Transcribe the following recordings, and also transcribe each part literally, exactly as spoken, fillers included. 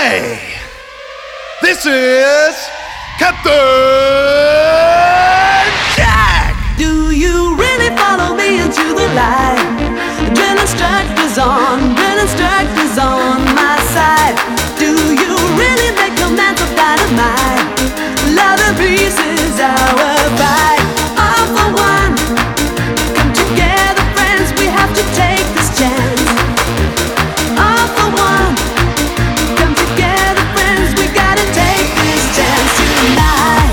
Hey, this is Captain Jack. Do you really follow me into the light? Drill instructors on, drill instructors on my side. Do you really make commands of dynamite? Love and peace is our fight. All for one, come together, friends. We have to take this chance. All for one, come together, friends. We gotta take this chance tonight.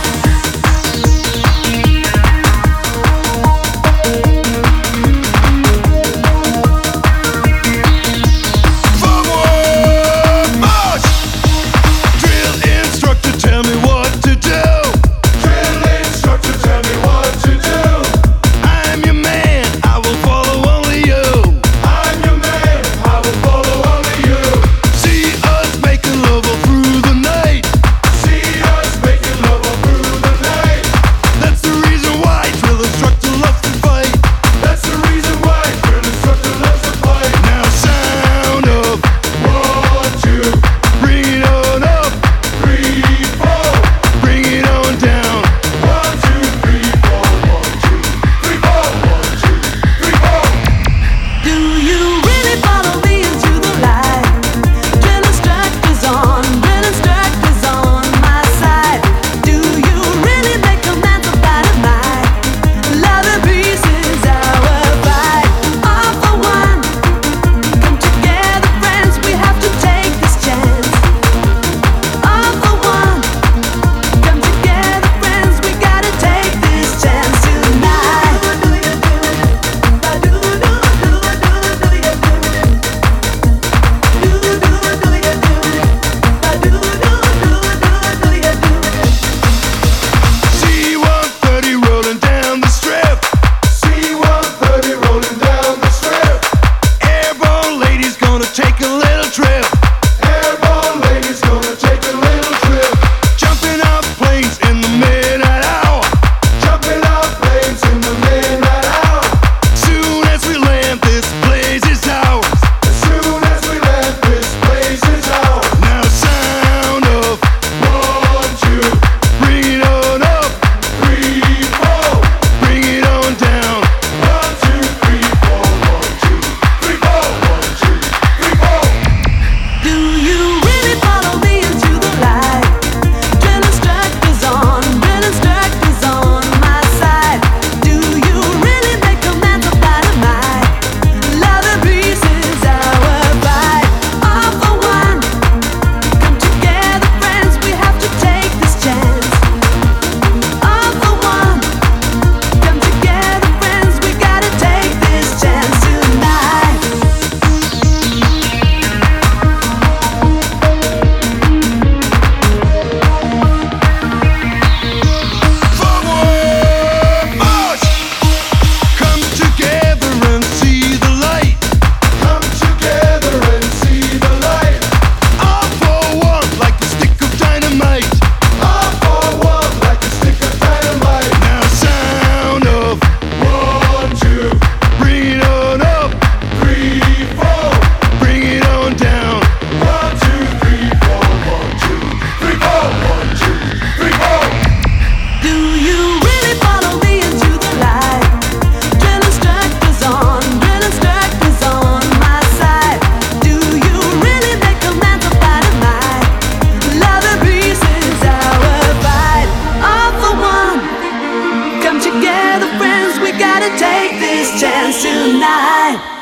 Tell me what to do. Drill instructor, tell me what to do. I'm your man, I will follow only you. I'm your man, I will follow only you. See us making love all through the night. See us making love all through the night. That's the reason why drill instructor loves to fight. That's the reason why drill instructor loves to fight. Now sound up, one, two, bring it on up, three. Bring it on down. One, two, three, four. One, two, three, four. One, two, three, four. Do you really follow me into the light? Drill instructors on, drill instructors on my side. Do you really make commands of dynamite? Love and peace is our fight. All for one, come together, friends. We have to take this chance. All for one, come together, friends. We gotta take this chance tonight. C one thirty rolling down the strip. C one thirty rolling down the strip. Airborne ladies gonna take a little trip. Airborne ladies gonna take a little trip. Jumping off planes in the midnight hour. Jumping off planes in the midnight hour. Soon as we land, this place is ours. As soon as we land, this place is ours. Now sound of one, two, bring it on up, three, four, bring it on down. One, two, three, four. One, two, three, four. One, two, three, four. Do you really follow me into the light? Drill instructors on, drill instructors on my side. Do you really make commands of dynamite? Love and peace is our fight. All for one, come together, friends. We have to take this chance. All for one, come together, friends. We gotta take this chance tonight. Forward march! Come together and see the light. Come together and see the light. All for one, like a stick of dynamite. All for one, like a stick of dynamite. Now sound of one, two, bring it on up, three, four, bring it on down. One, two, three, four. One, two, three, four. One, two, three, four. Do you really follow me into the light? Drill instructors on, drill instructors on my side. Do you really make commands of dynamite? Love and peace is our fight. All for one, come together, friends. We gotta take this chance tonight.